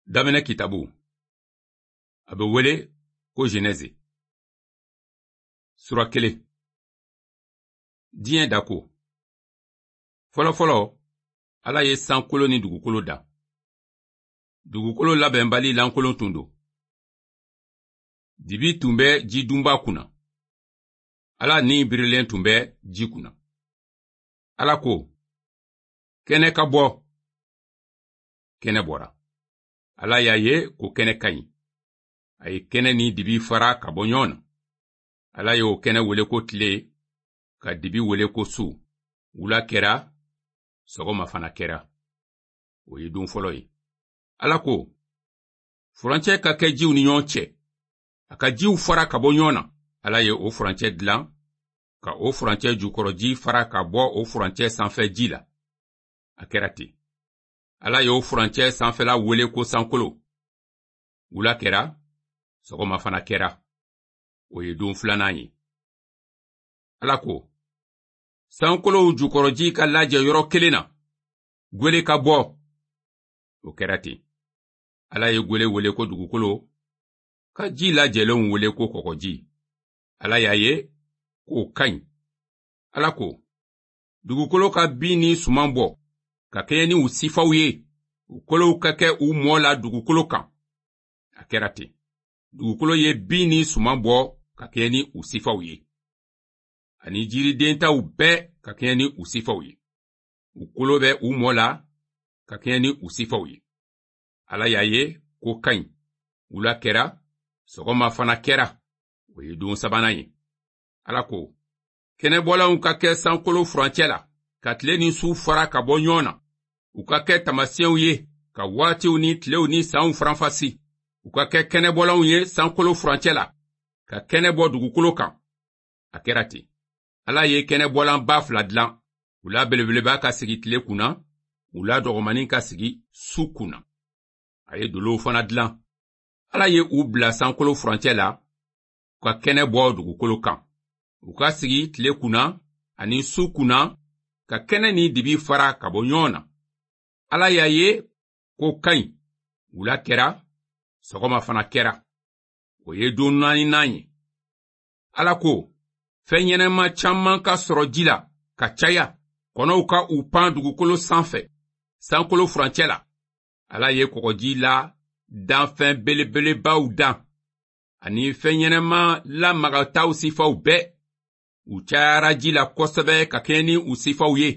Daminɛ kitabu a bɛ wele ko Genèse. Sura 1. Diɲɛ dako. Fɔlɔfɔlɔ, Ala ye sankolo ni dugukolo da. Dugukolo labɛnbali lankolon tun don. Dibi tun bɛ ji dunba kunna. Ala ni birilen tun bɛ ji kunna. Ala ko, kɛnɛ ka bɔ. Kɛnɛ bɔra. Ala y'a ye ko kɛnɛ ka ɲi. A ye kɛnɛ ni dibi fara ka bɔ ɲɔgɔn na. Ala y'o kɛnɛ wele ko tile, ka dibi wele ko su. Wula kɛra, sɔgɔma fana kɛra. O ye don fɔlɔ ye. Ala ko, furancɛ ka kɛ jiw ni ɲɔgɔn cɛ. A ka jiw fara ka bɔ ɲɔgɔn na. Ala ye o furancɛ dilan, ka o furancɛ jukɔrɔ ji fara ka bɔ o furancɛ sanfɛ ji la. A kɛra ten. Ala ye o furancɛ sanfɛla wele ko sankolo. Wula kɛra, sɔgɔma fana kɛra. O ye don filanan ye. Ala ko, sankolow jukɔrɔji ka lajɛ yɔrɔ kelen na. Gwele ka bɔ. O kɛra ten. Ala ye gwele wele ko dugukolo, ka ji lajɛlenw wele ko kɔgɔji. Ala y'a ye k'o ka ɲi. Ala ko, dugukolo ka bin ni suman bɔ, ka kɛɲɛ ni u sifaw ye. U kolow ka kɛ u mɔ la dugukolo kan. A kɛra ten. Dugukolo ye bin ni suman bɔ, ka kɛɲɛ ni u sifaw ye. Ani jiridentaw bɛɛ ka kɛɲɛ ni u sifaw ye. U kolo bɛ u mɔ la, ka kɛɲɛ ni u sifaw ye. Ala y'a ye k'o ka ɲi. Wula kɛra, sɔgɔma fana kɛra. O ye don sabanan ye. Ala ko, kɛnɛbɔlanw ka kɛ sankolo furancɛ la, ka tile ni su fara ka bɔ ɲɔgɔn na. U ka kɛ tamasiyɛnw ye, ka waatiw ni tilew ni sanw faranfasi. U ka kɛ kɛnɛbɔlanw ye sankolo furancɛ la, ka kɛnɛ bɔ dugukolo kan. A kɛra ten. Ala ye kɛnɛbɔlan ba fila dilan. Wula belebeleba ka sigi tile kunna, wula dɔgɔmanin ka sigi su kunna. A ye dolow fana dilan. Ala ye u bila sankolo furancɛ la, ka kɛnɛ bɔ dugukolo kan. U ka sigi tile kunna ani su kunna, ka kɛnɛ ni dibi fara ka bɔ ɲɔgɔn na. Ala y'a ye k'o ka ɲi. Wula kɛra, sɔgɔma fana kɛra. O ye don naaninan ye. Ala ko, fɛn ɲɛnɛma caman ka sɔrɔ ji la, ka caya, kɔnɔw ka u pan dugukolo sanfɛ, sankolo furancɛ la. Ala ye kɔgɔji la danfɛn belebelebaw dan, ani fɛn ɲɛnɛma lamagataw sifaw bɛɛ. U cayara ji la kosɛbɛ ka kɛɲɛ ni u sifaw ye.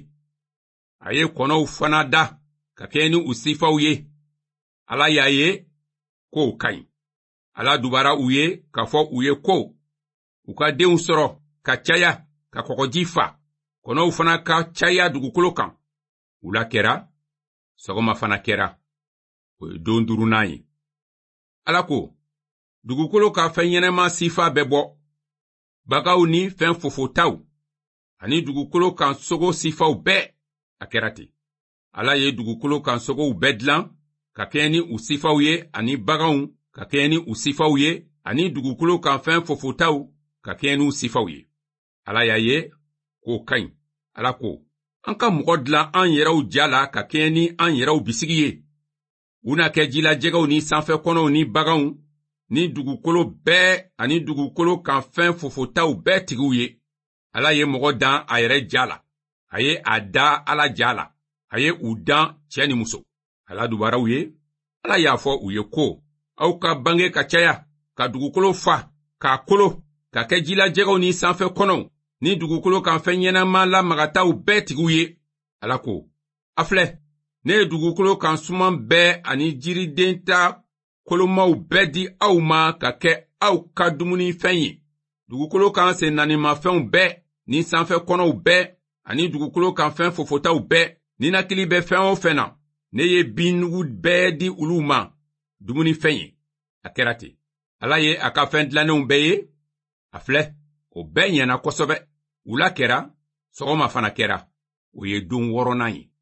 A ye kɔnɔw fana da, ka kɛɲɛ ni u sifaw ye. Ala y'a ye k'o ka ɲi. Ala dubara u ye k'a fɔ u ye ko, u ka denw sɔrɔ ka caya, ka kɔgɔji fa, kɔnɔw fana ka caya dugukolo kan. Wula kɛra, sɔgɔma fana kɛra. O ye don duurunan ye. Ala ko, dugukolo ka fɛn ɲɛnɛma sifa bɛ bɔ. Bagaw ni fɛn fofotaw, ani dugukolo kan sogo sifaw bɛɛ. A kɛra ten. Ala ye dugukolo kan sogow bɛɛ dilan, ka kɛɲɛ ni u sifaw ye, ani baganw, ka kɛɲɛ ni u sifaw ye, ani dugukolo kan fɛn fofotaw, ka kɛɲɛ n'u sifaw ye. Ala y'a ye k'o ka ɲi. Ala ko, an ka mɔgɔ dilan an yɛrɛw ja la ka kɛɲɛ ni an yɛrɛw bisigi ye. U na kɛ jilajɛgɛw ni sanfɛ kɔnɔw ni baganw, ni dugukolo bɛɛ ani dugukolo kan fɛn fofotaw bɛɛ tigiw ye. Ala ye mɔgɔ dan a yɛrɛ ja la. A ye a da Ala ja la. A ye u dan cɛ ni muso. Ala dubaraw ye. Ala y'a fɔ u ye ko, aw ka bange ka caya, ka dugukolo fa, k'a kolo, ka kɛ jilajɛgɛw ni sanfɛ kɔnɔw, ni dugukolo kan fɛn ɲɛnama lamagataw bɛɛ tigiw ye. Ala ko, a filɛ, ne ye dugukolo kan suman bɛɛ ani jiridenta kolomaw bɛɛ di aw ma ka kɛ aw ka dumunifɛn ye. Dugukolo kan sennanimafɛnw bɛɛ, ni sanfɛ kɔnɔw bɛɛ, ani dugukolo kan fɛn fofotaw bɛɛ, ninakili bɛ fɛn o fɛn na. Ne ye binnugu bɛɛ di olu ma, dumunifɛn ye. A kɛra ten. Ala ye a ka fɛn dilannenw bɛɛ ye. A filɛ, o bɛɛ ɲɛna kosɛbɛ. Wula kɛra, sɔgɔma fana kɛra. O ye don 6nan ye.